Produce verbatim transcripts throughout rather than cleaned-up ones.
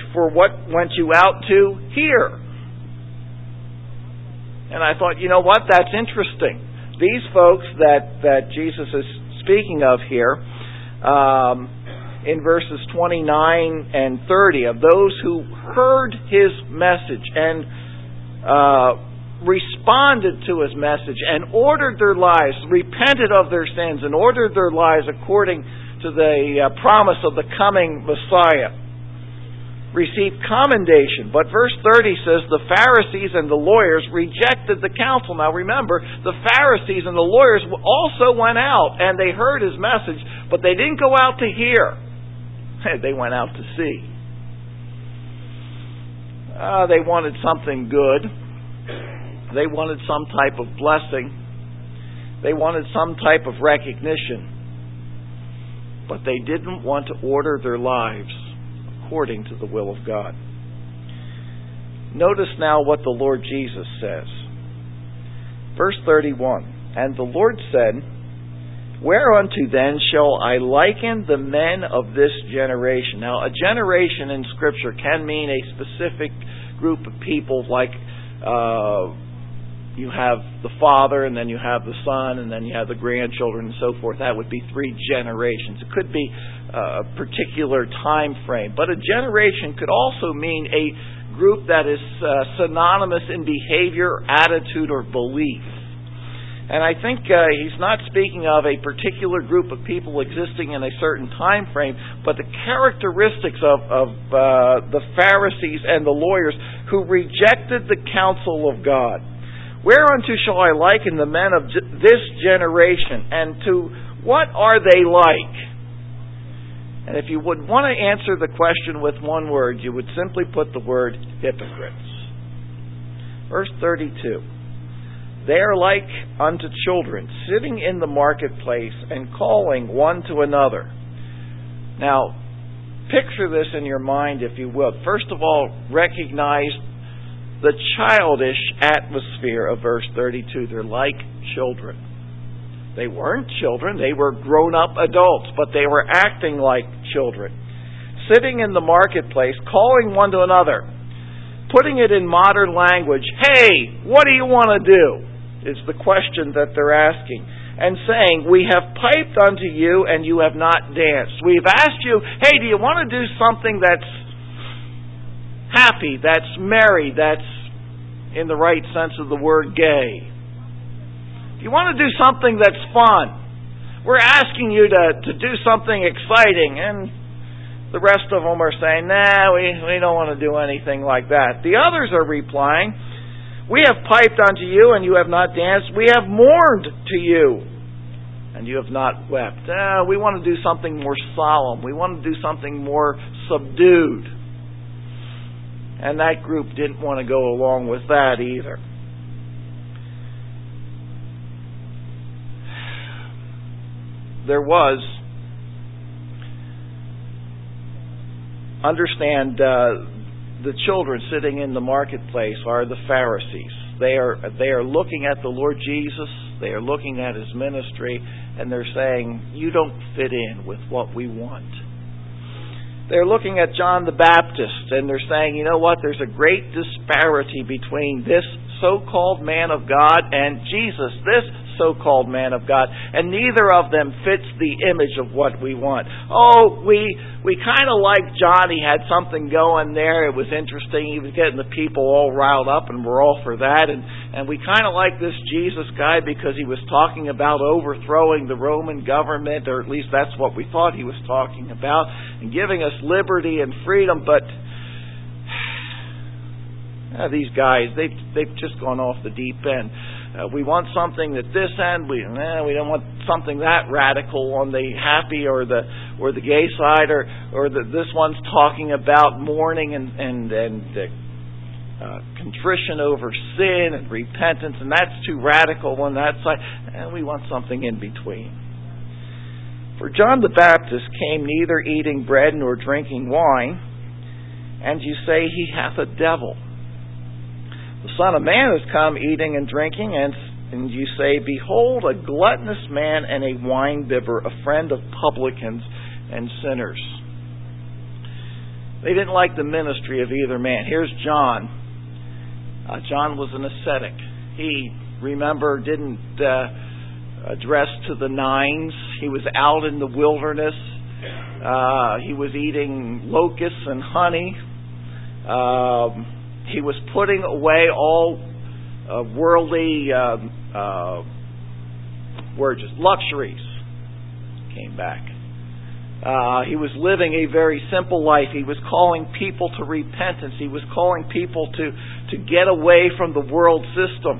for what went you out to hear. And I thought, you know what, that's interesting. These folks that, that Jesus is speaking of here, um, in verses twenty-nine and thirty, of those who heard His message and uh, responded to His message and ordered their lives, repented of their sins and ordered their lives according to the uh, promise of the coming Messiah, received commendation. But verse thirty says the Pharisees and the lawyers rejected the counsel. Now remember, the Pharisees and the lawyers also went out and they heard His message, but they didn't go out to hear. They went out to see. Uh, they wanted something good. They wanted some type of blessing. They wanted some type of recognition. But they didn't want to order their lives according to the will of God. Notice now what the Lord Jesus says. Verse thirty-one, and the Lord said, whereunto then shall I liken the men of this generation? Now, a generation in Scripture can mean a specific group of people, like uh, you have the father, and then you have the son, and then you have the grandchildren, and so forth. That would be three generations. It could be a particular time frame. But a generation could also mean a group that is uh, synonymous in behavior, attitude, or belief. And I think uh, he's not speaking of a particular group of people existing in a certain time frame, but the characteristics of, of uh, the Pharisees and the lawyers who rejected the counsel of God. Whereunto shall I liken the men of this generation, and to what are they like? And if you would want to answer the question with one word, you would simply put the word hypocrites. Verse thirty-two. They are like unto children, sitting in the marketplace and calling one to another. Now, picture this in your mind, if you will. First of all, recognize the childish atmosphere of verse thirty-two. They're like children. They weren't children, they were grown-up adults, but they were acting like children. Sitting in the marketplace, calling one to another. Putting it in modern language, hey, what do you want to do? Is the question that they're asking. And saying, we have piped unto you and you have not danced. We've asked you, hey, do you want to do something that's happy, that's merry, that's in the right sense of the word gay? Do you want to do something that's fun? We're asking you to, to do something exciting. And the rest of them are saying, nah, we, we don't want to do anything like that. The others are replying, we have piped unto you, and you have not danced. We have mourned to you, and you have not wept. Uh, we want to do something more solemn. We want to do something more subdued. And that group didn't want to go along with that either. There was, understand, uh, the children sitting in the marketplace are the Pharisees. They are they are looking at the Lord Jesus. They are looking at His ministry, and they're saying, you don't fit in with what we want. They're looking at John the Baptist, and they're saying, you know what, there's a great disparity between this so-called man of God and Jesus, this so-called man of God, and neither of them fits the image of what we want. Oh, we we kind of like John. He had something going there. It was interesting. He was getting the people all riled up, and we're all for that. And, and we kind of like this Jesus guy because he was talking about overthrowing the Roman government, or at least that's what we thought he was talking about, and giving us liberty and freedom. But uh, these guys, they've, they've just gone off the deep end. Uh, we want something at this end. We eh, we don't want something that radical on the happy or the or the gay side, or or the, this one's talking about mourning and and and uh, uh, contrition over sin and repentance, and that's too radical on that side. And we want something in between. For John the Baptist came neither eating bread nor drinking wine, and you say he hath a devil. The Son of Man has come eating and drinking, and, and you say, behold, a gluttonous man and a winebibber, a friend of publicans and sinners. They didn't like the ministry of either man. Here's John. Uh, John was an ascetic. He, remember, didn't uh, dress to the nines. He was out in the wilderness. Uh, he was eating locusts and honey. Um, he was putting away all uh, worldly uh, uh, words, luxuries. Came back. Uh, he was living a very simple life. He was calling people to repentance. He was calling people to, to get away from the world system.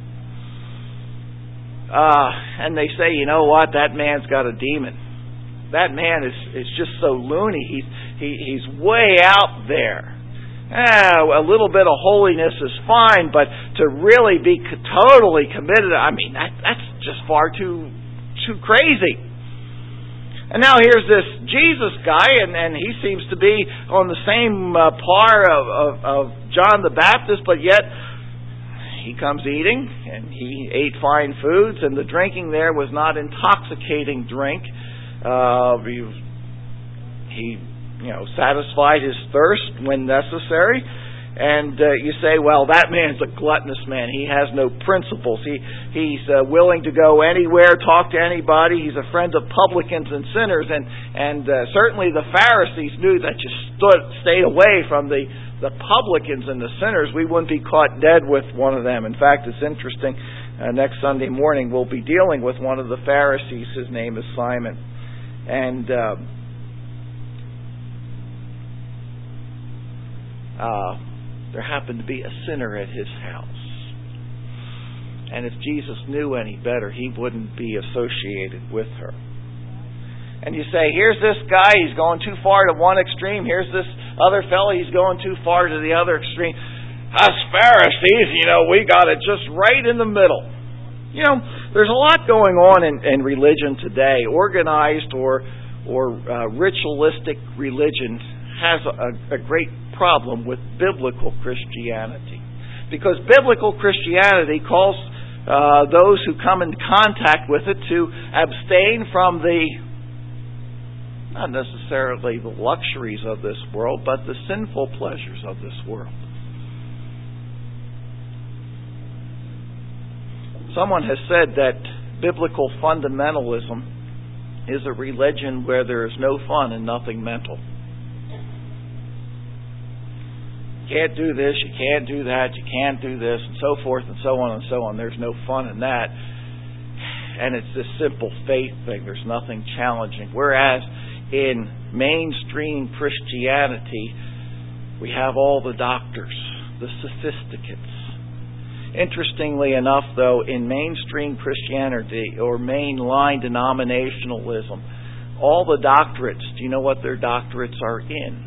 Uh, and they say, you know what? That man's got a demon. That man is, is just so loony. He's, he, he's way out there. Ah, a little bit of holiness is fine, but to really be totally committed, I mean, that, that's just far too, too crazy. And now here's this Jesus guy, and, and he seems to be on the same uh, par of, of, of John the Baptist, but yet he comes eating, and he ate fine foods, and the drinking there was not intoxicating drink. Uh, he, he, you know, satisfied his thirst when necessary. And uh, you say, well, that man's a gluttonous man. He has no principles. He He's uh, willing to go anywhere, talk to anybody. He's a friend of publicans and sinners. And, and uh, certainly the Pharisees knew that you stood, stayed away from the, the publicans and the sinners. We wouldn't be caught dead with one of them. In fact, it's interesting. Uh, next Sunday morning, we'll be dealing with one of the Pharisees. His name is Simon. And uh, uh, there happened to be a sinner at his house. And if Jesus knew any better, he wouldn't be associated with her. And you say, here's this guy, he's going too far to one extreme. Here's this other fellow, he's going too far to the other extreme. Us Pharisees, you know, we got it just right in the middle. You know, there's a lot going on in, in religion today. Organized or or uh, ritualistic religion has a, a great problem with biblical Christianity. Because biblical Christianity calls uh, those who come in contact with it to abstain from the, not necessarily the luxuries of this world, but the sinful pleasures of this world. Someone has said that biblical fundamentalism is a religion where there is no fun and nothing mental. You can't do this, you can't do that, you can't do this, and so forth and so on and so on. There's no fun in that. And it's this simple faith thing. There's nothing challenging. Whereas in mainstream Christianity, we have all the doctors, the sophisticates. Interestingly enough, though, in mainstream Christianity or mainline denominationalism, all the doctorates, do you know what their doctorates are in?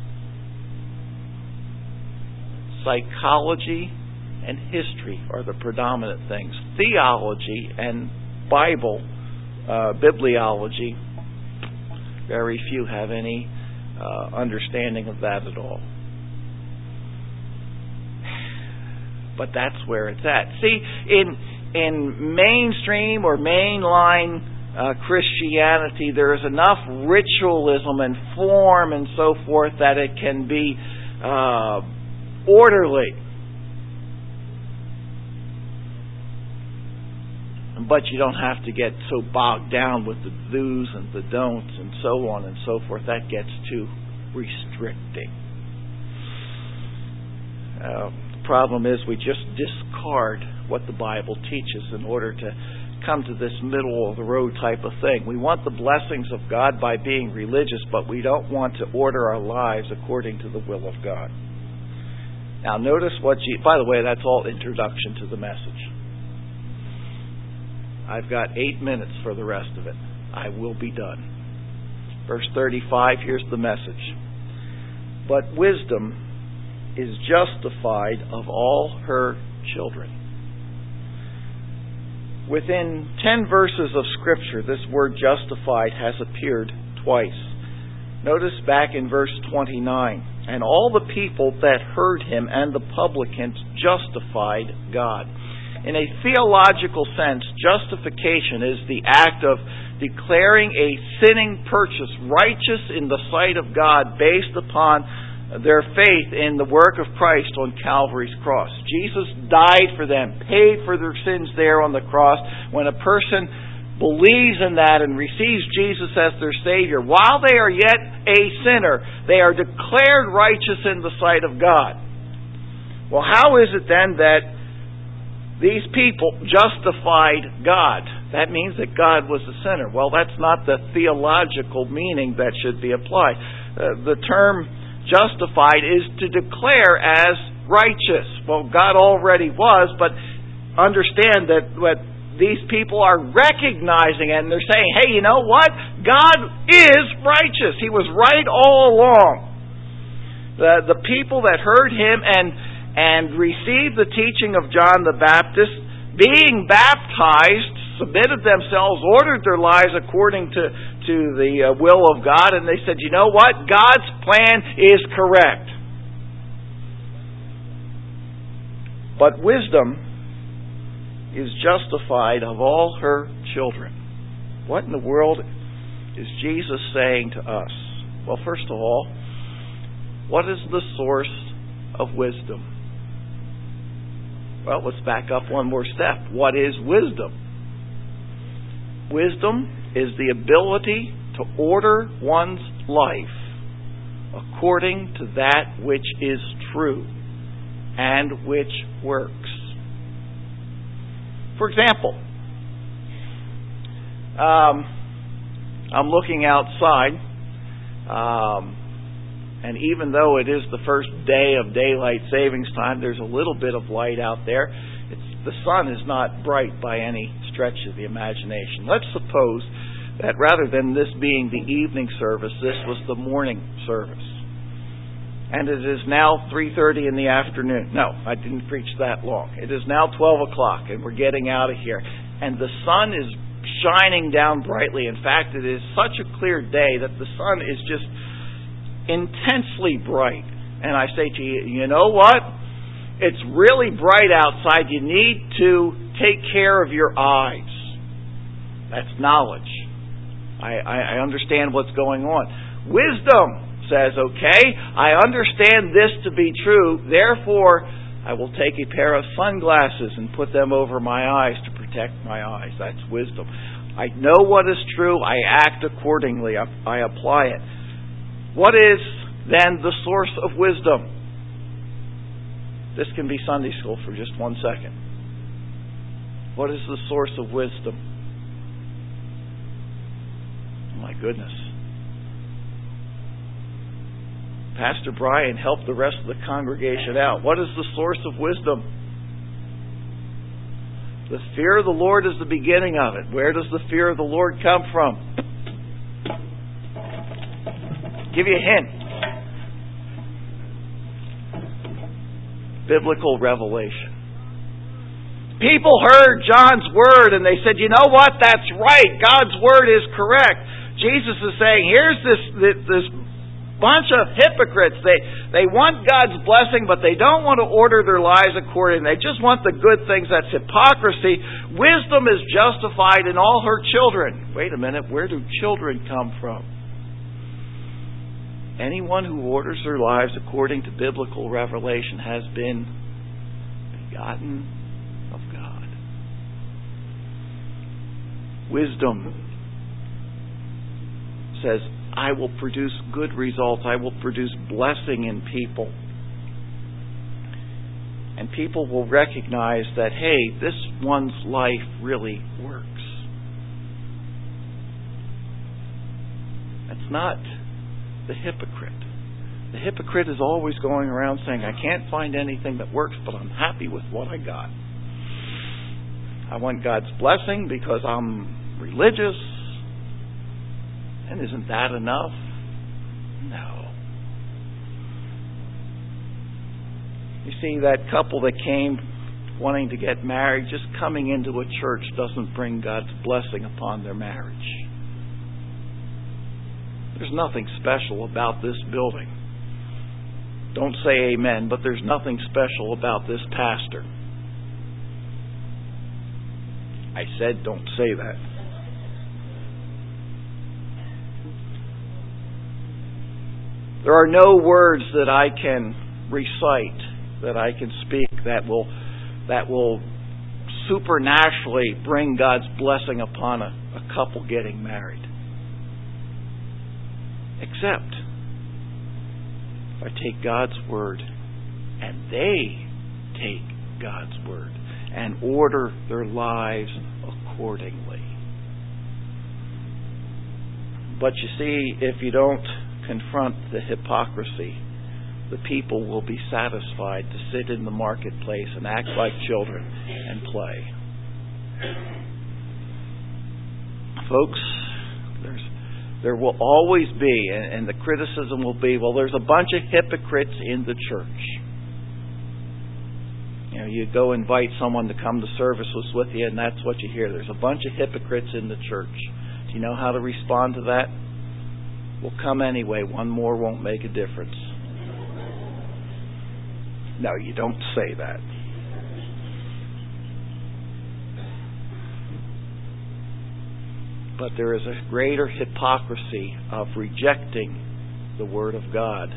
Psychology and history are the predominant things. Theology and Bible, uh, bibliology, very few have any uh, understanding of that at all. But that's where it's at. See, in in mainstream or mainline uh, Christianity, there is enough ritualism and form and so forth that it can be uh, orderly. But you don't have to get so bogged down with the do's and the don'ts and so on and so forth. That gets too restricting. Uh, problem is we just discard what the Bible teaches in order to come to this middle of the road type of thing. We want the blessings of God by being religious, but we don't want to order our lives according to the will of God. Now notice what you, by the way, that's all introduction to the message. I've got eight minutes for the rest of it. I will be done. Verse thirty-five, here's the message. But wisdom is justified of all her children. Within ten verses of Scripture, this word justified has appeared twice. Notice back in verse twenty-nine, and all the people that heard him and the publicans justified God. In a theological sense, justification is the act of declaring a sinning purchase righteous in the sight of God based upon their faith in the work of Christ on Calvary's cross. Jesus died for them, paid for their sins there on the cross. When a person believes in that and receives Jesus as their Savior, while they are yet a sinner, they are declared righteous in the sight of God. Well, how is it then that these people justified God? That means that God was a sinner. Well, that's not the theological meaning that should be applied. Uh, the term justified is to declare as righteous. Well, God already was, but understand that what these people are recognizing it, and they're saying, hey, you know what? God is righteous. He was right all along. The, the people that heard Him and, and received the teaching of John the Baptist, being baptized, submitted themselves, ordered their lives according to, to the uh, will of God, and they said, you know what? God's plan is correct. But wisdom is justified of all her children. What in the world is Jesus saying to us? Well, first of all, what is the source of wisdom? Well, let's back up one more step. What is wisdom? Wisdom is the ability to order one's life according to that which is true and which works. For example, um, I'm looking outside, um, and even though it is the first day of daylight savings time, there's a little bit of light out there. It's, the sun is not bright by any stretch of the imagination. Let's suppose that rather than this being the evening service, this was the morning service. And it is now three thirty in the afternoon. No, I didn't preach that long. It is now twelve o'clock, and we're getting out of here. And the sun is shining down brightly. In fact, it is such a clear day that the sun is just intensely bright. And I say to you, you know what? It's really bright outside. You need to take care of your eyes. That's knowledge. I, I, I understand what's going on. Wisdom says, okay, I understand this to be true, therefore I will take a pair of sunglasses and put them over my eyes to protect my eyes. That's wisdom. I know what is true, I act accordingly, I, I apply it. What is then the source of wisdom? This can be Sunday school for just one second. What is the source of wisdom? Oh my goodness. Pastor Brian helped the rest of the congregation out. What is the source of wisdom? The fear of the Lord is the beginning of it. Where does the fear of the Lord come from? Give you a hint. Biblical revelation. People heard John's word and they said, you know what? That's right. God's word is correct. Jesus is saying, here's this this, this bunch of hypocrites. They they want God's blessing, but they don't want to order their lives according. They just want the good things. That's hypocrisy. Wisdom is justified in all her children. Wait a minute, where do children come from? Anyone who orders their lives according to biblical revelation has been begotten of God. Wisdom says, I will produce good results. I will produce blessing in people. And people will recognize that, hey, this one's life really works. That's not the hypocrite. The hypocrite is always going around saying, I can't find anything that works, but I'm happy with what I got. I want God's blessing because I'm religious. And isn't that enough? No. You see, that couple that came wanting to get married, just coming into a church doesn't bring God's blessing upon their marriage. There's nothing special about this building. Don't say amen, but there's nothing special about this pastor. I said don't say that. There are no words that I can recite, that I can speak, that will that will supernaturally bring God's blessing upon a, a couple getting married. Except if I take God's word and they take God's word and order their lives accordingly. But you see, if you don't confront the hypocrisy, the people will be satisfied to sit in the marketplace and act like children and play. Folks, there's, there will always be, and, and the criticism will be, well, there's a bunch of hypocrites in the church. You know, you go invite someone to come to services with you, and that's what you hear. There's a bunch of hypocrites in the church. Do you know how to respond to that? Well, come anyway. One more won't make a difference. No, you don't say that. But there is a greater hypocrisy of rejecting the Word of God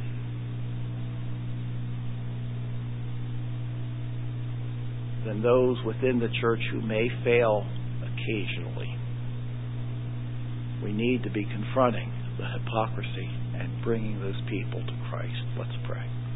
than those within the church who may fail occasionally. We need to be confronting the hypocrisy and bringing those people to Christ. Let's pray.